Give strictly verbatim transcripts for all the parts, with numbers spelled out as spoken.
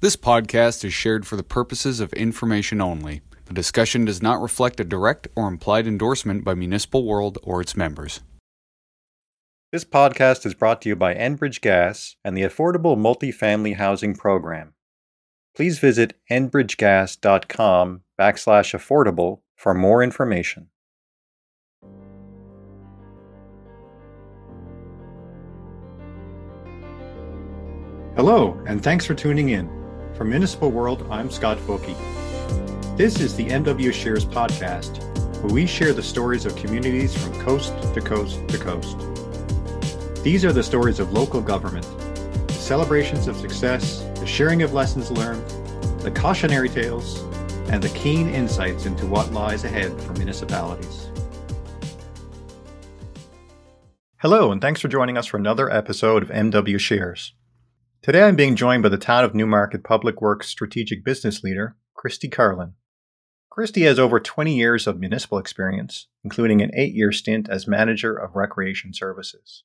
This podcast is shared for the purposes of information only. The discussion does not reflect a direct or implied endorsement by Municipal World or its members. This podcast is brought to you by Enbridge Gas and the Affordable Multifamily Housing Program. Please visit enbridgegas.com backslash affordable for more information. Hello, and thanks for tuning in. From Municipal World, I'm Scott Folke. This is the M W Shares podcast, where we share the stories of communities from coast to coast to coast. These are the stories of local government, the celebrations of success, the sharing of lessons learned, the cautionary tales, and the keen insights into what lies ahead for municipalities. Hello, and thanks for joining us for another episode of M W Shares. Today I'm being joined by the Town of Newmarket Public Works Strategic Business Leader, Christy Carlin. Christy has over twenty years of municipal experience, including an eight-year stint as Manager of Recreation Services.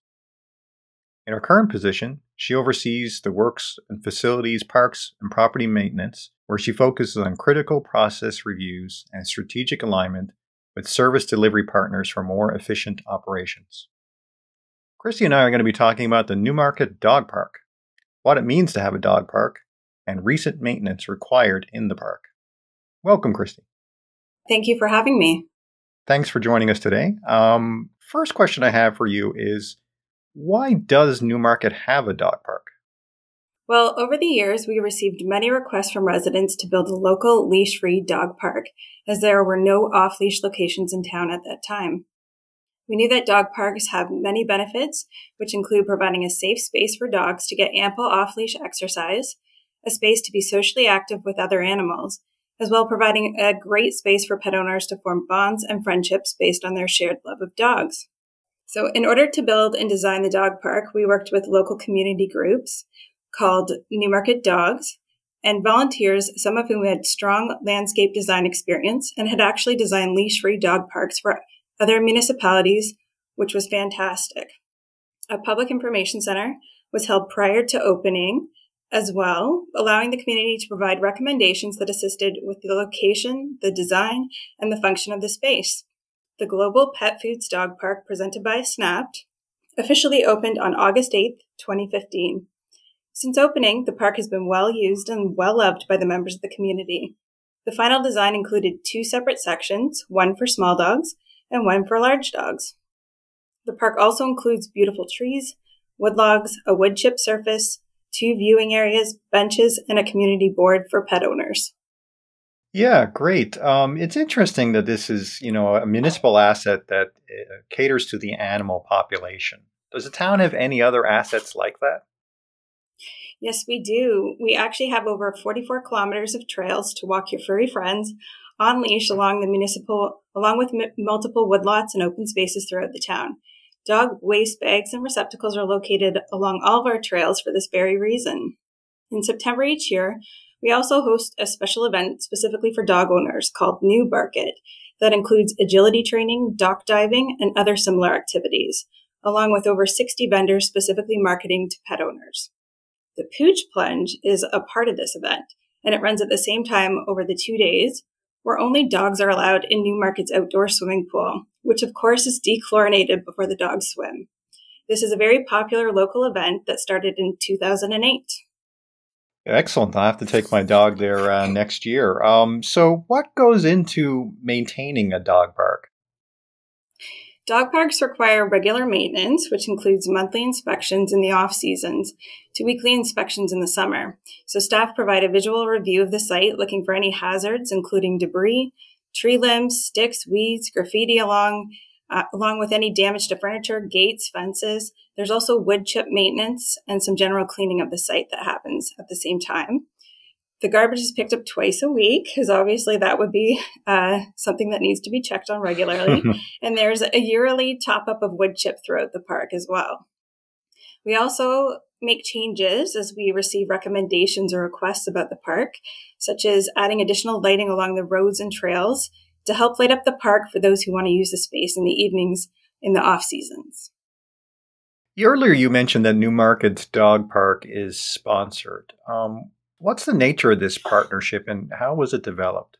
In her current position, she oversees the works and facilities, parks, and property maintenance, where she focuses on critical process reviews and strategic alignment with service delivery partners for more efficient operations. Christy and I are going to be talking about the Newmarket Dog Park, what it means to have a dog park, and recent maintenance required in the park. Welcome, Christy. Thank you for having me. Thanks for joining us today. Um, first question I have for you is, why does Newmarket have a dog park? Well, over the years, we received many requests from residents to build a local leash-free dog park, as there were no off-leash locations in town at that time. We knew that dog parks have many benefits, which include providing a safe space for dogs to get ample off-leash exercise, a space to be socially active with other animals, as well providing a great space for pet owners to form bonds and friendships based on their shared love of dogs. So in order to build and design the dog park, we worked with local community groups called Newmarket Dogs and volunteers, some of whom had strong landscape design experience and had actually designed leash-free dog parks for other municipalities, which was fantastic. A public information center was held prior to opening as well, allowing the community to provide recommendations that assisted with the location, the design, and the function of the space. The Global Pet Foods Dog Park, presented by Snapped, officially opened on August eighth, twenty fifteen. Since opening, the park has been well used and well loved by the members of the community. The final design included two separate sections, one for small dogs and one for large dogs. The park also includes beautiful trees, woodlogs, a wood chip surface, two viewing areas, benches, and a community board for pet owners. Yeah, great. Um, it's interesting that this is, you know, a municipal asset that uh, caters to the animal population. Does the town have any other assets like that? Yes, we do. We actually have over forty-four kilometers of trails to walk your furry friends on leash along the municipal, along with m- multiple woodlots and open spaces throughout the town. Dog waste bags and receptacles are located along all of our trails for this very reason. In September each year, we also host a special event specifically for dog owners called New Barket that includes agility training, dock diving, and other similar activities, along with over sixty vendors specifically marketing to pet owners. The Pooch Plunge is a part of this event, and it runs at the same time over the two days, where only dogs are allowed in Newmarket's outdoor swimming pool, which of course is dechlorinated before the dogs swim. This is a very popular local event that started in two thousand eight. Excellent. I'll have to take my dog there uh, next year. Um, so what goes into maintaining a dog park? Dog parks require regular maintenance, which includes monthly inspections in the off-seasons to weekly inspections in the summer. So staff provide a visual review of the site, looking for any hazards, including debris, tree limbs, sticks, weeds, graffiti along, uh, along with any damage to furniture, gates, fences. There's also wood chip maintenance and some general cleaning of the site that happens at the same time. The garbage is picked up twice a week, because obviously that would be uh, something that needs to be checked on regularly. And there's a yearly top-up of wood chip throughout the park as well. We also make changes as we receive recommendations or requests about the park, such as adding additional lighting along the roads and trails to help light up the park for those who want to use the space in the evenings in the off-seasons. Earlier you mentioned that Newmarket's dog park is sponsored. Um, What's the nature of this partnership and how was it developed?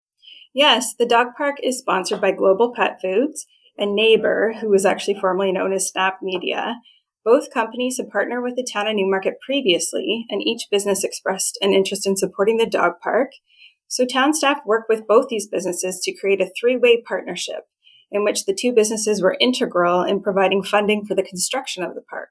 Yes, the dog park is sponsored by Global Pet Foods and Neighbor, who was actually formerly known as Snap Media. Both companies had partnered with the town of Newmarket previously, and each business expressed an interest in supporting the dog park. So town staff worked with both these businesses to create a three-way partnership in which the two businesses were integral in providing funding for the construction of the park.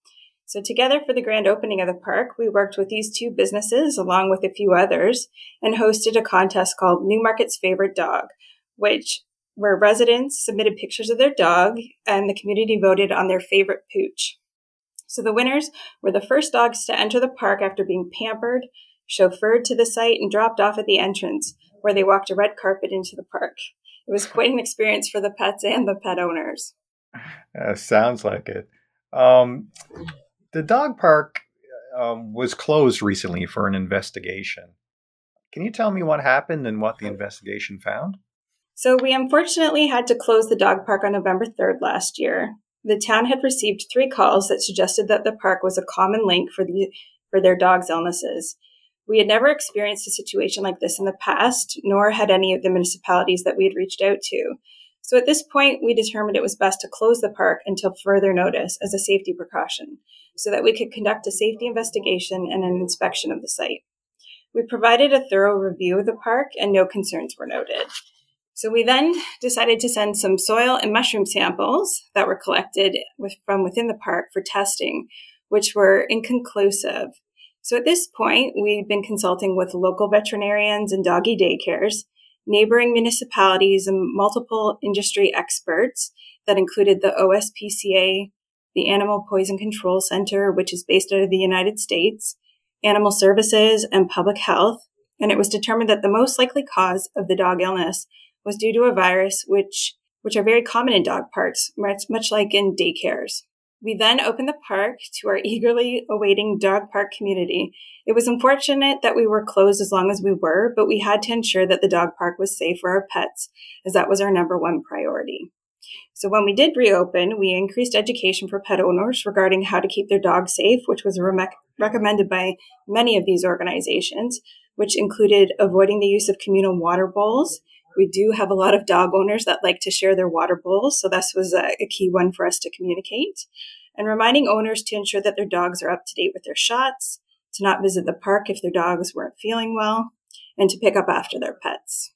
So together for the grand opening of the park, we worked with these two businesses along with a few others and hosted a contest called Newmarket's Favorite Dog, which where residents submitted pictures of their dog and the community voted on their favorite pooch. So the winners were the first dogs to enter the park after being pampered, chauffeured to the site, and dropped off at the entrance, where they walked a red carpet into the park. It was quite an experience for the pets and the pet owners. Uh, sounds like it. Um, the dog park um, was closed recently for an investigation. Can you tell me what happened and what the investigation found? So we unfortunately had to close the dog park on November third last year. The town had received three calls that suggested that the park was a common link for the for their dogs' illnesses. We had never experienced a situation like this in the past, nor had any of the municipalities that we had reached out to. So at this point, we determined it was best to close the park until further notice as a safety precaution, so that we could conduct a safety investigation and an inspection of the site. We provided a thorough review of the park and no concerns were noted. So we then decided to send some soil and mushroom samples that were collected with, from within the park for testing, which were inconclusive. So at this point, we've been consulting with local veterinarians and doggy daycares, neighboring municipalities, and multiple industry experts that included the O S P C A, the Animal Poison Control Center, which is based out of the United States, Animal Services, and Public Health. And it was determined that the most likely cause of the dog illness was due to a virus which which are very common in dog parks, much, much like in daycares. We then opened the park to our eagerly awaiting dog park community. It was unfortunate that we were closed as long as we were, but we had to ensure that the dog park was safe for our pets, as that was our number one priority. So when we did reopen, we increased education for pet owners regarding how to keep their dogs safe, which was re- recommended by many of these organizations, which included avoiding the use of communal water bowls. We do have a lot of dog owners that like to share their water bowls, so this was a, a key one for us to communicate. And reminding owners to ensure that their dogs are up to date with their shots, to not visit the park if their dogs weren't feeling well, and to pick up after their pets.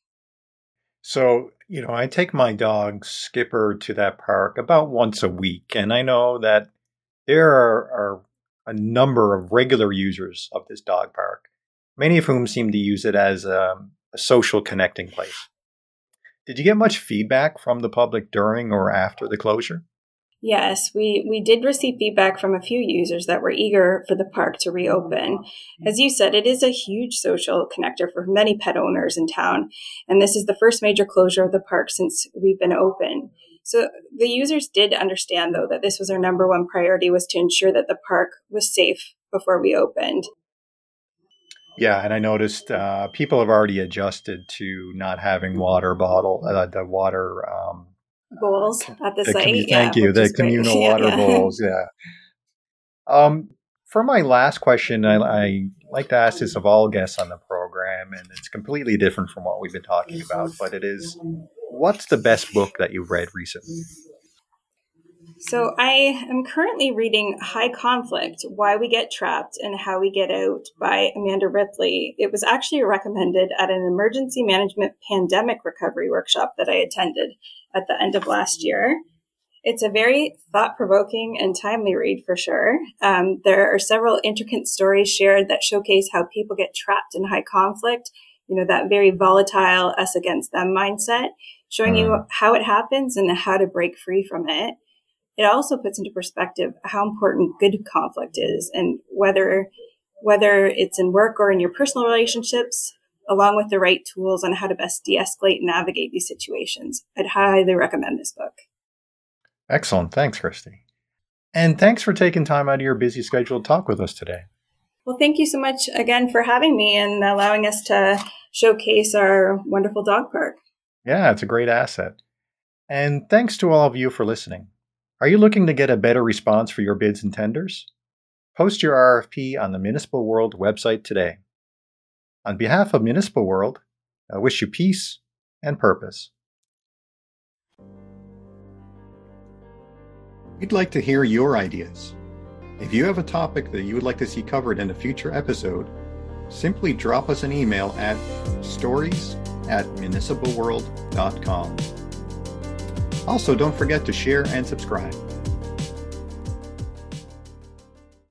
So, you know, I take my dog Skipper to that park about once a week, and I know that there are, are a number of regular users of this dog park, many of whom seem to use it as a, a social connecting place. Did you get much feedback from the public during or after the closure? Yes, we, we did receive feedback from a few users that were eager for the park to reopen. As you said, it is a huge social connector for many pet owners in town, and this is the first major closure of the park since we've been open. So the users did understand, though, that this was our number one priority, was to ensure that the park was safe before we opened. Yeah, and I noticed uh, people have already adjusted to not having water bottle, uh, the water um, bowls at the, the site. commu- thank yeah, you, the communal yeah, water yeah. bowls. Yeah. Um, for my last question, I, I like to ask this of all guests on the program, and it's completely different from what we've been talking about. But it is, what's the best book that you've read recently? So I am currently reading High Conflict, Why We Get Trapped and How We Get Out by Amanda Ripley. It was actually recommended at an emergency management pandemic recovery workshop that I attended at the end of last year. It's a very thought-provoking and timely read for sure. Um, there are several intricate stories shared that showcase how people get trapped in high conflict, you know, that very volatile us against them mindset, showing Mm. you how it happens and how to break free from it. It also puts into perspective how important good conflict is, and whether whether it's in work or in your personal relationships, along with the right tools on how to best de-escalate and navigate these situations. I'd highly recommend this book. Excellent. Thanks, Christy. And thanks for taking time out of your busy schedule to talk with us today. Well, thank you so much again for having me and allowing us to showcase our wonderful dog park. Yeah, it's a great asset. And thanks to all of you for listening. Are you looking to get a better response for your bids and tenders? Post your R F P on the Municipal World website today. On behalf of Municipal World, I wish you peace and purpose. We'd like to hear your ideas. If you have a topic that you would like to see covered in a future episode, simply drop us an email at stories at municipal world dot com. Also, don't forget to share and subscribe.